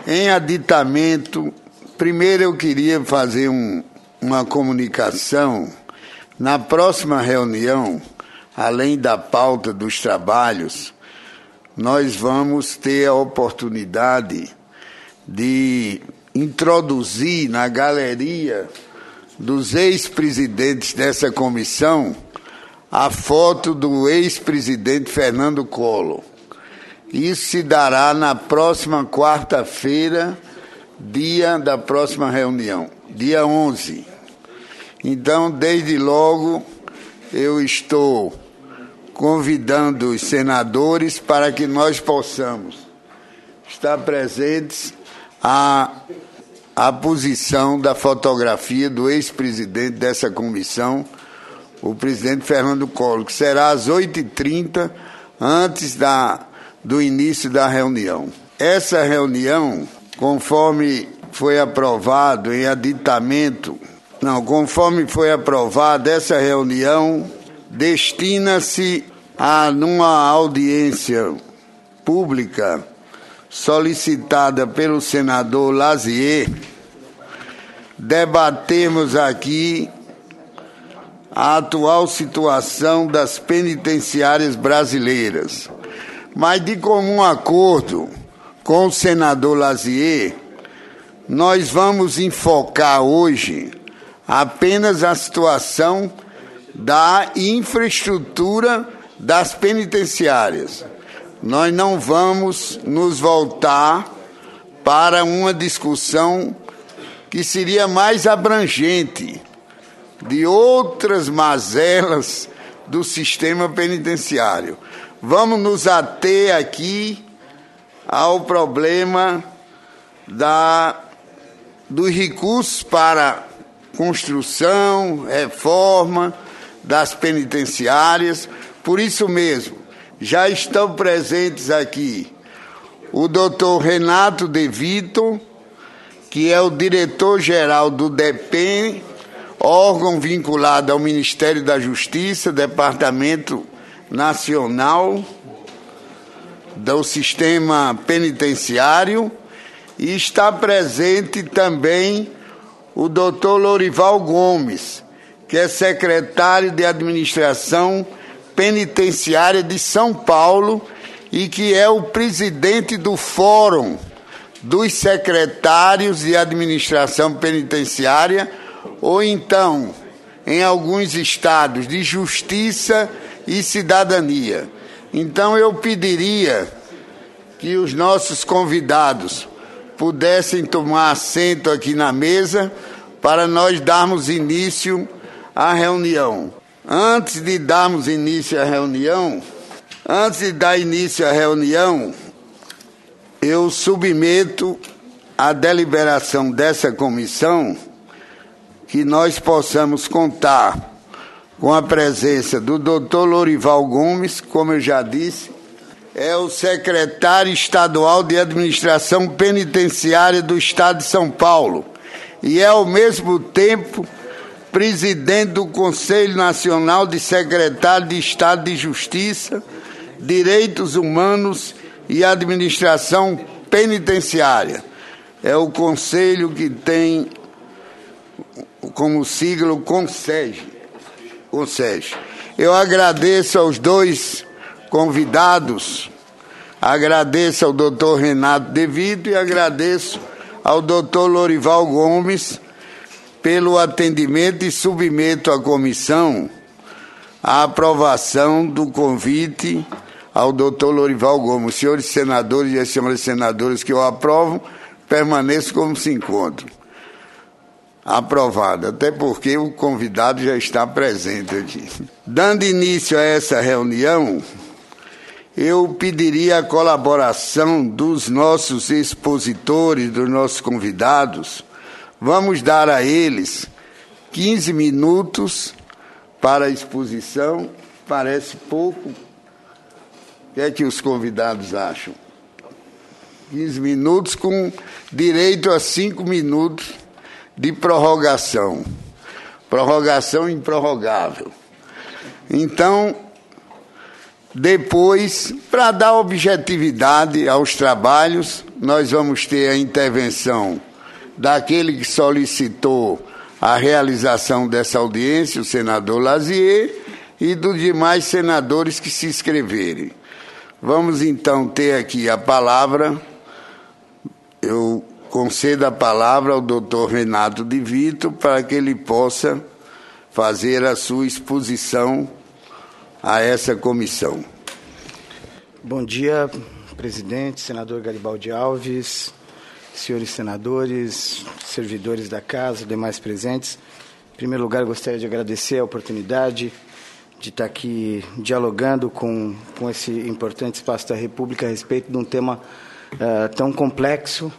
Em aditamento, primeiro eu queria fazer uma comunicação. Na próxima reunião, além da pauta dos trabalhos, nós vamos ter a oportunidade de introduzir na galeria dos ex-presidentes dessa comissão a foto do ex-presidente Fernando Collor. Isso se dará na próxima quarta-feira, dia da próxima reunião, dia 11. Então, desde logo, eu estou convidando os senadores para que nós possamos estar presentes à posição da fotografia do ex-presidente dessa comissão, o presidente Fernando Collor, que será às 8h30, antes do início da reunião. Essa reunião, conforme foi aprovado em aditamento, essa reunião destina-se a, numa audiência pública solicitada pelo senador Lazier, debatermos aqui a atual situação das penitenciárias brasileiras. Mas, de comum acordo com o senador Lazier, nós vamos enfocar hoje apenas a situação da infraestrutura das penitenciárias. Nós não vamos nos voltar para uma discussão que seria mais abrangente de outras mazelas do sistema penitenciário. Vamos nos ater aqui ao problema dos recursos para construção, reforma das penitenciárias. Por isso mesmo, já estão presentes aqui o doutor Renato De Vito, que é o diretor-geral do DEPEN, órgão vinculado ao Ministério da Justiça, Departamento Nacional do Sistema Penitenciário, e está presente também o doutor Lorival Gomes, que é secretário de Administração Penitenciária de São Paulo e que é o presidente do Fórum dos Secretários de Administração Penitenciária, ou então, em alguns estados, de Justiça e Cidadania. Então, eu pediria que os nossos convidados pudessem tomar assento aqui na mesa para nós darmos início à reunião. Antes de dar início à reunião, eu submeto à deliberação dessa comissão que nós possamos contar com a presença do doutor Lorival Gomes, como eu já disse, é o secretário estadual de Administração Penitenciária do Estado de São Paulo e é, ao mesmo tempo, presidente do Conselho Nacional de Secretários de Estado de Justiça, Direitos Humanos e Administração Penitenciária. É o conselho que tem como sigla o CONSEG. Eu agradeço aos dois convidados, agradeço ao doutor Renato De Vito e agradeço ao doutor Lorival Gomes pelo atendimento e submeto à comissão a aprovação do convite ao doutor Lorival Gomes. Os senhores senadores e as senhoras senadoras que eu aprovo, permaneço como se encontram. Aprovado, até porque o convidado já está presente aqui. Dando início a essa reunião, eu pediria a colaboração dos nossos expositores, dos nossos convidados. Vamos dar a eles 15 minutos para a exposição. Parece pouco. O que é que os convidados acham? 15 minutos com direito a 5 minutos de prorrogação. Prorrogação improrrogável. Então, depois, para dar objetividade aos trabalhos, nós vamos ter a intervenção daquele que solicitou a realização dessa audiência, o senador Lazier, e dos demais senadores que se inscreverem. Vamos, então, ter aqui a palavra. Eu concedo a palavra ao doutor Renato de Vito para que ele possa fazer a sua exposição a essa comissão. Bom dia, presidente, senador Garibaldi Alves, senhores senadores, servidores da casa, demais presentes. Em primeiro lugar, eu gostaria de agradecer a oportunidade de estar aqui dialogando com esse importante espaço da República a respeito de um tema tão complexo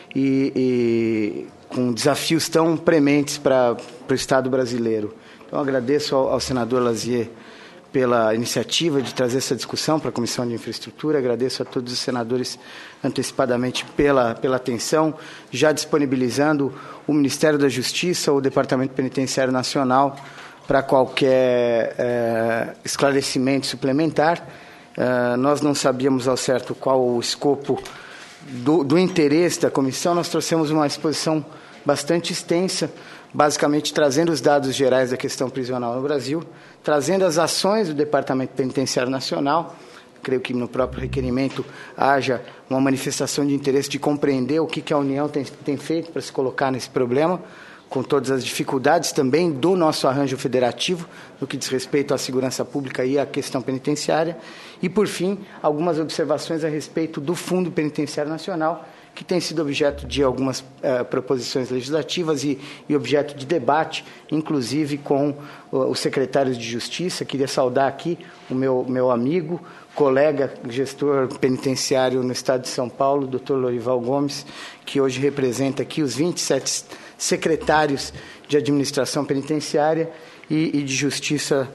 e com desafios tão prementes para o Estado brasileiro. Então, agradeço ao senador Lazier pela iniciativa de trazer essa discussão para a Comissão de Infraestrutura, agradeço a todos os senadores antecipadamente pela atenção, já disponibilizando o Ministério da Justiça ou o Departamento Penitenciário Nacional para qualquer esclarecimento suplementar. Nós não sabíamos ao certo qual o escopo do interesse da comissão, nós trouxemos uma exposição bastante extensa, basicamente trazendo os dados gerais da questão prisional no Brasil, trazendo as ações do Departamento Penitenciário Nacional. Creio que no próprio requerimento haja uma manifestação de interesse de compreender o que a União tem feito para se colocar nesse problema, com todas as dificuldades também do nosso arranjo federativo, no que diz respeito à segurança pública e à questão penitenciária. E, por fim, algumas observações a respeito do Fundo Penitenciário Nacional, que tem sido objeto de algumas proposições legislativas e objeto de debate, inclusive com os secretários de Justiça. Queria saudar aqui o meu amigo, colega, gestor penitenciário no Estado de São Paulo, Dr. Lorival Gomes, que hoje representa aqui os 27 secretários de administração penitenciária e de justiça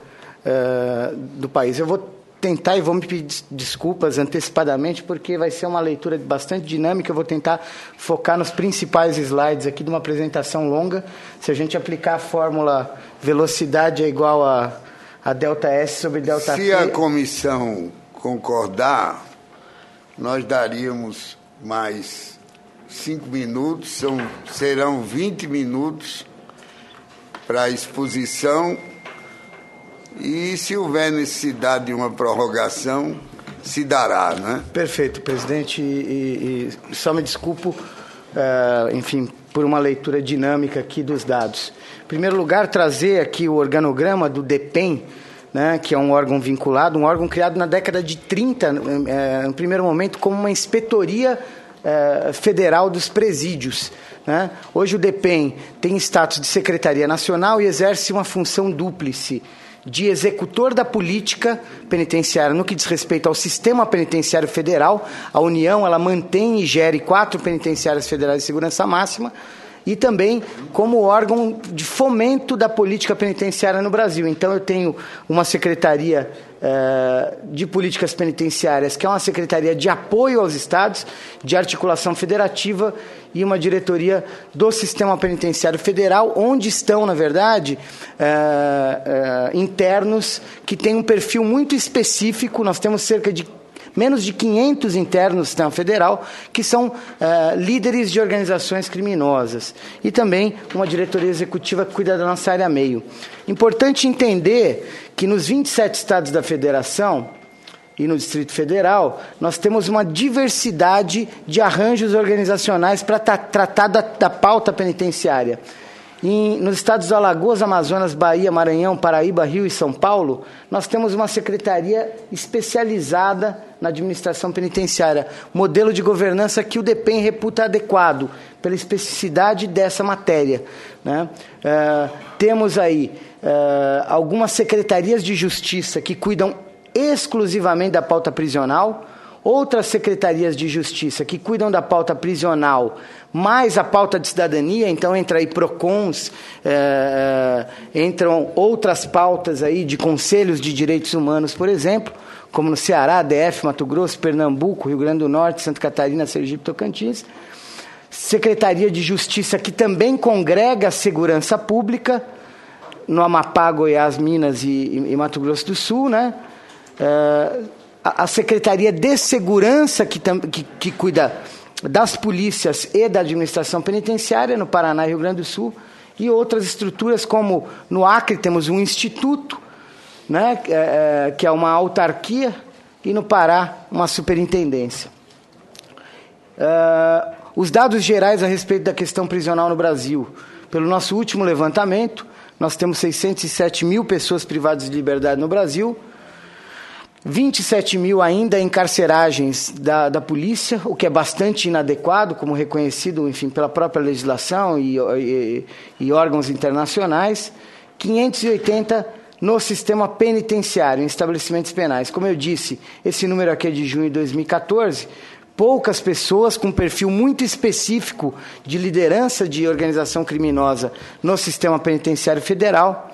do país. Eu vou tentar e vou me pedir desculpas antecipadamente, porque vai ser uma leitura bastante dinâmica. Eu vou tentar focar nos principais slides aqui de uma apresentação longa. Se a gente aplicar a fórmula velocidade é igual a delta S sobre delta T... Se a comissão concordar, nós daríamos mais 5 minutos, serão 20 minutos para a exposição. E, se houver necessidade de uma prorrogação, se dará, né? Perfeito, presidente. E só me desculpo, enfim, por uma leitura dinâmica aqui dos dados. Em primeiro lugar, trazer aqui o organograma do DEPEN, né, que é um órgão vinculado, um órgão criado na década de 30, no primeiro momento, como uma inspetoria federal dos presídios. Né? Hoje o DEPEN tem status de Secretaria Nacional e exerce uma função dúplice de executor da política penitenciária no que diz respeito ao sistema penitenciário federal. A União ela mantém e gere 4 penitenciárias federais de segurança máxima e também como órgão de fomento da política penitenciária no Brasil. Então, eu tenho uma secretaria de políticas penitenciárias, que é uma secretaria de apoio aos estados, de articulação federativa, e uma diretoria do sistema penitenciário federal, onde estão, na verdade, internos que têm um perfil muito específico. Nós temos cerca de menos de 500 internos no sistema federal, que são líderes de organizações criminosas. E também uma diretoria executiva que cuida da nossa área meio. Importante entender que nos 27 estados da federação e no Distrito Federal, nós temos uma diversidade de arranjos organizacionais para tratar da pauta penitenciária. Nos estados do Alagoas, Amazonas, Bahia, Maranhão, Paraíba, Rio e São Paulo, nós temos uma secretaria especializada na administração penitenciária, modelo de governança que o DEPEN reputa adequado, pela especificidade dessa matéria. Né? Temos aí algumas secretarias de justiça que cuidam exclusivamente da pauta prisional, outras secretarias de justiça que cuidam da pauta prisional, mais a pauta de cidadania. Então entra aí PROCONs, entram outras pautas aí de conselhos de direitos humanos, por exemplo, como no Ceará, DF, Mato Grosso, Pernambuco, Rio Grande do Norte, Santa Catarina, Sergipe, Tocantins. Secretaria de Justiça que também congrega a segurança pública, no Amapá, Goiás, Minas e Mato Grosso do Sul, né? A Secretaria de Segurança que cuida das polícias e da administração penitenciária no Paraná e Rio Grande do Sul, e outras estruturas, como no Acre temos um instituto, né, que é uma autarquia, e no Pará uma superintendência. Os dados gerais a respeito da questão prisional no Brasil. Pelo nosso último levantamento, nós temos 607 mil pessoas privadas de liberdade no Brasil, 27 mil ainda em carceragens da polícia, o que é bastante inadequado, como reconhecido, enfim, pela própria legislação e órgãos internacionais, 580 no sistema penitenciário, em estabelecimentos penais. Como eu disse, esse número aqui é de junho de 2014, poucas pessoas com perfil muito específico de liderança de organização criminosa no sistema penitenciário federal,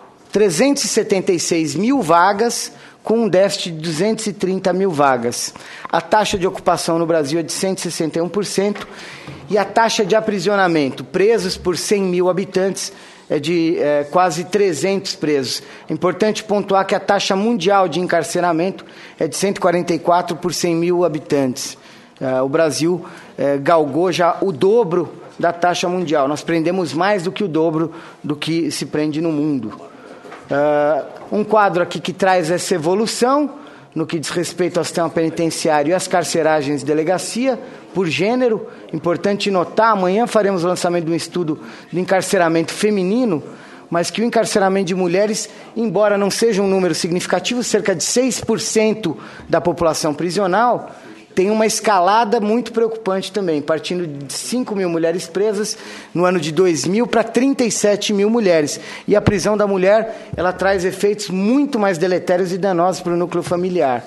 376 mil vagas, com um déficit de 230 mil vagas. A taxa de ocupação no Brasil é de 161%, e a taxa de aprisionamento, presos por 100 mil habitantes, é de quase 300 presos. É importante pontuar que a taxa mundial de encarceramento é de 144 por 100 mil habitantes. O Brasil galgou já o dobro da taxa mundial. Nós prendemos mais do que o dobro do que se prende no mundo. Um quadro aqui que traz essa evolução no que diz respeito ao sistema penitenciário e às carceragens de delegacia por gênero. Importante notar, amanhã faremos o lançamento de um estudo de encarceramento feminino, mas que o encarceramento de mulheres, embora não seja um número significativo, cerca de 6% da população prisional, tem uma escalada muito preocupante também, partindo de 5 mil mulheres presas no ano de 2000 para 37 mil mulheres. E a prisão da mulher, ela traz efeitos muito mais deletérios e danosos para o núcleo familiar.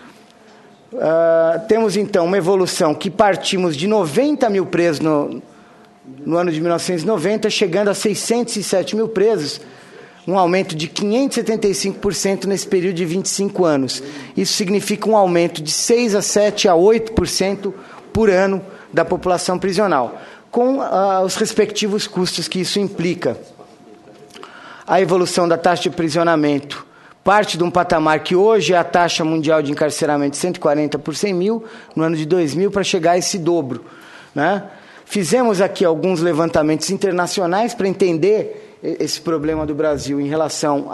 Temos, então, uma evolução que partimos de 90 mil presos no ano de 1990, chegando a 607 mil presos, um aumento de 575% nesse período de 25 anos. Isso significa um aumento de 6 a 7 a 8% por ano da população prisional, com os respectivos custos que isso implica. A evolução da taxa de aprisionamento parte de um patamar que hoje é a taxa mundial de encarceramento de 140 por 100 mil, no ano de 2000, para chegar a esse dobro, né? Fizemos aqui alguns levantamentos internacionais para entender esse problema do Brasil em relação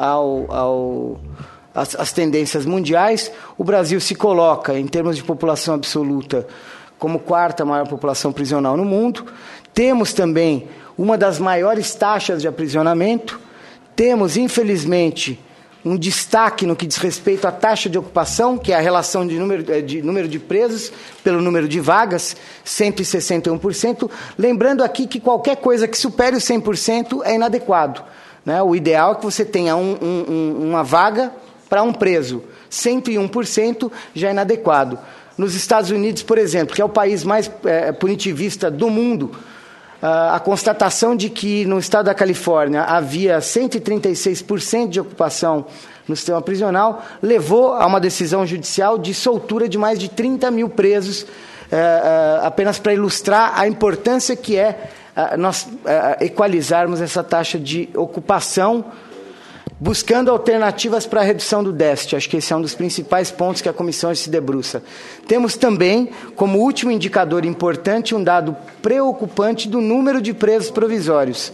às tendências mundiais. O Brasil se coloca, em termos de população absoluta, como quarta maior população prisional no mundo. Temos também uma das maiores taxas de aprisionamento. Temos, infelizmente, um destaque no que diz respeito à taxa de ocupação, que é a relação de número de presos pelo número de vagas, 161%. Lembrando aqui que qualquer coisa que supere os 100% é inadequado, né? O ideal é que você tenha uma vaga para um preso. 101% já é inadequado. Nos Estados Unidos, por exemplo, que é o país mais punitivista do mundo, a constatação de que no estado da Califórnia havia 136% de ocupação no sistema prisional levou a uma decisão judicial de soltura de mais de 30 mil presos, apenas para ilustrar a importância que é nós equalizarmos essa taxa de ocupação, buscando alternativas para a redução do déficit. Acho que esse é um dos principais pontos que a comissão se debruça. Temos também, como último indicador importante, um dado preocupante do número de presos provisórios.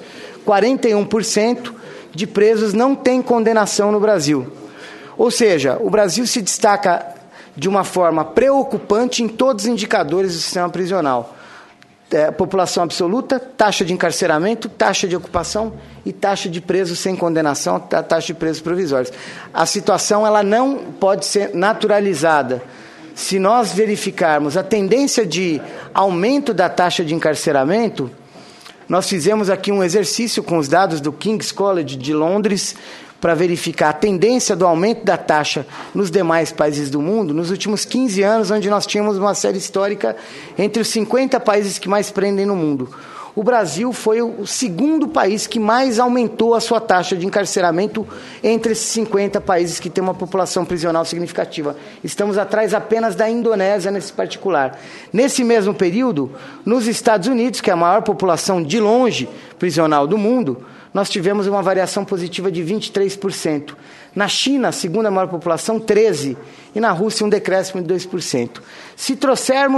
41% de presos não têm condenação no Brasil. Ou seja, o Brasil se destaca de uma forma preocupante em todos os indicadores do sistema prisional. População absoluta, taxa de encarceramento, taxa de ocupação e taxa de presos sem condenação, taxa de presos provisórios. A situação ela não pode ser naturalizada. Se nós verificarmos a tendência de aumento da taxa de encarceramento, nós fizemos aqui um exercício com os dados do King's College de Londres para verificar a tendência do aumento da taxa nos demais países do mundo nos últimos 15 anos, onde nós tínhamos uma série histórica entre os 50 países que mais prendem no mundo. O Brasil foi o segundo país que mais aumentou a sua taxa de encarceramento entre esses 50 países que têm uma população prisional significativa. Estamos atrás apenas da Indonésia nesse particular. Nesse mesmo período, nos Estados Unidos, que é a maior população de longe prisional do mundo, nós tivemos uma variação positiva de 23%. Na China, a segunda maior população, 13%. E na Rússia, um decréscimo de 2%. Se trouxermos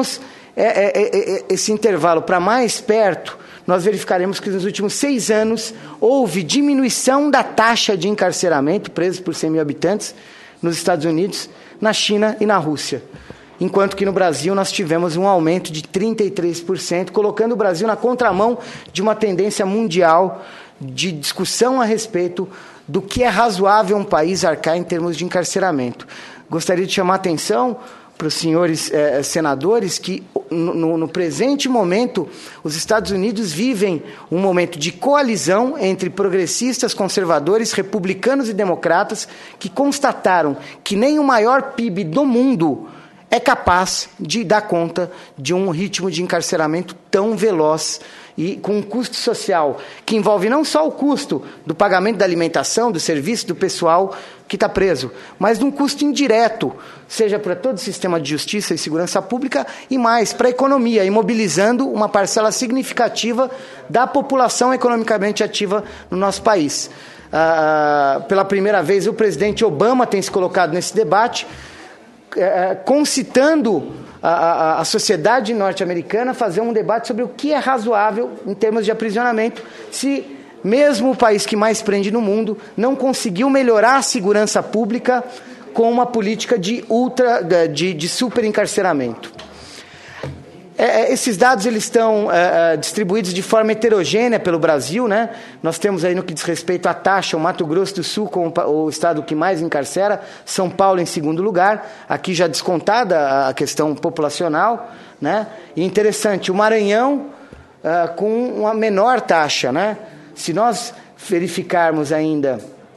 esse intervalo para mais perto, nós verificaremos que nos últimos 6 anos houve diminuição da taxa de encarceramento, presos por 100 mil habitantes, nos Estados Unidos, na China e na Rússia. Enquanto que no Brasil nós tivemos um aumento de 33%, colocando o Brasil na contramão de uma tendência mundial de discussão a respeito do que é razoável um país arcar em termos de encarceramento. Gostaria de chamar a atenção para os senhores senadores que, no presente momento, os Estados Unidos vivem um momento de coalizão entre progressistas, conservadores, republicanos e democratas que constataram que nem o maior PIB do mundo é capaz de dar conta de um ritmo de encarceramento tão veloz e com um custo social que envolve não só o custo do pagamento da alimentação, do serviço do pessoal que está preso, mas de um custo indireto, seja para todo o sistema de justiça e segurança pública e mais para a economia, imobilizando uma parcela significativa da população economicamente ativa no nosso país. Pela primeira vez, o presidente Obama tem se colocado nesse debate, concitando a sociedade norte-americana a fazer um debate sobre o que é razoável em termos de aprisionamento, se mesmo o país que mais prende no mundo não conseguiu melhorar a segurança pública com uma política de super encarceramento. Esses dados eles estão distribuídos de forma heterogênea pelo Brasil, né? Nós temos aí, no que diz respeito à taxa, o Mato Grosso do Sul como o estado que mais encarcera, São Paulo em segundo lugar, aqui já descontada a questão populacional, né? E interessante, o Maranhão com uma menor taxa, né? Se nós verificarmos ainda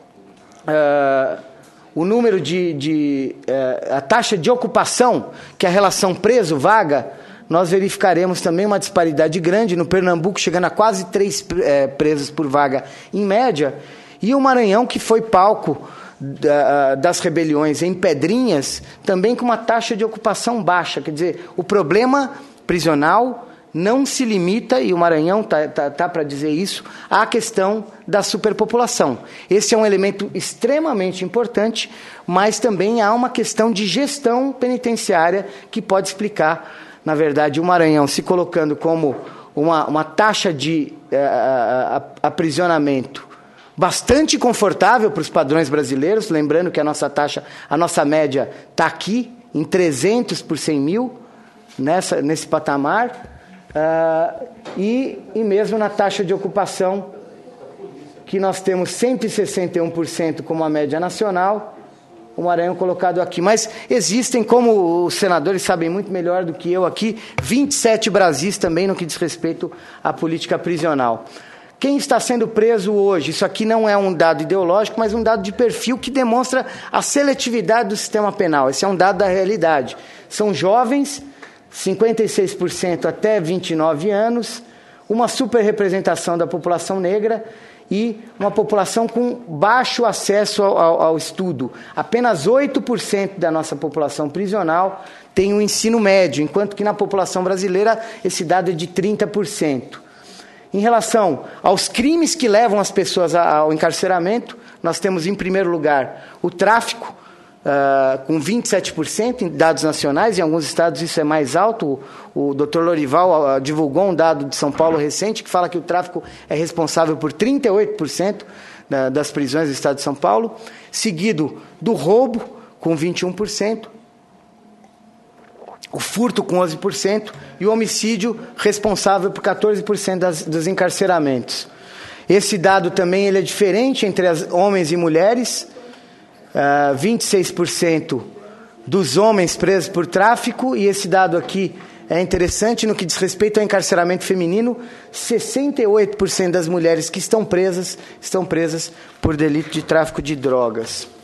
o número a taxa de ocupação, que é a relação preso-vaga, nós verificaremos também uma disparidade grande, no Pernambuco chegando a quase 3 presos por vaga em média, e o Maranhão, que foi palco das rebeliões em Pedrinhas, também com uma taxa de ocupação baixa. Quer dizer, o problema prisional não se limita, e o Maranhão tá para dizer isso, à questão da superpopulação. Esse é um elemento extremamente importante, mas também há uma questão de gestão penitenciária que pode explicar, na verdade, o Maranhão se colocando como uma taxa de aprisionamento bastante confortável para os padrões brasileiros, lembrando que a nossa média está aqui, em 300 por 100 mil, nesse patamar, e mesmo na taxa de ocupação, que nós temos 161% como a média nacional, o Maranhão colocado aqui. Mas existem, como os senadores sabem muito melhor do que eu aqui, 27 Brasis também no que diz respeito à política prisional. Quem está sendo preso hoje? Isso aqui não é um dado ideológico, mas um dado de perfil que demonstra a seletividade do sistema penal. Esse é um dado da realidade. São jovens, 56% até 29 anos, uma superrepresentação da população negra e uma população com baixo acesso ao estudo. Apenas 8% da nossa população prisional tem um ensino médio, enquanto que na população brasileira esse dado é de 30%. Em relação aos crimes que levam as pessoas ao encarceramento, nós temos, em primeiro lugar, o tráfico, com 27% em dados nacionais, em alguns estados isso é mais alto. O Dr. Lorival divulgou um dado de São Paulo recente que fala que o tráfico é responsável por 38% das prisões do estado de São Paulo, seguido do roubo, com 21%, o furto com 11% e o homicídio responsável por 14% dos encarceramentos. Esse dado também ele é diferente entre homens e mulheres. 26% dos homens presos por tráfico, e esse dado aqui é interessante no que diz respeito ao encarceramento feminino, 68% das mulheres que estão presas por delito de tráfico de drogas.